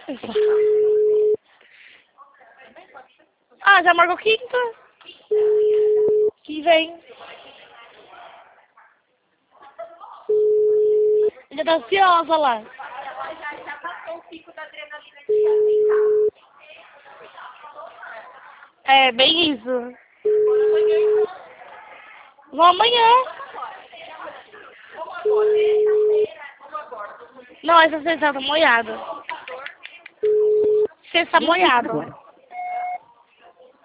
Ah, já marcou quinta? Que vem. Já tá ansiosa lá. Já passou o pico da adrenalina de já. É, bem isso. Amanhã, então. Vou amanhã. Vamos agora. Não, essa sexta tá molhada. Sexta molhada.